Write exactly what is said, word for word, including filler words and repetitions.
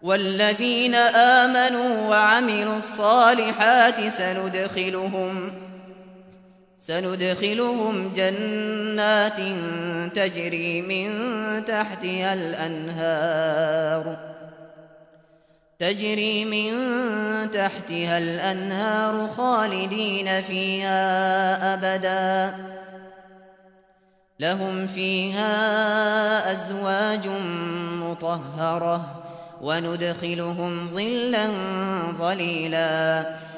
والذين آمنوا وعملوا الصالحات سندخلهم سندخلهم جنات تجري من تحتها الأنهار تجري من تحتها الأنهار خالدين فيها أبدا لهم فيها أزواج مطهرة وندخلهم ظلا ظليلا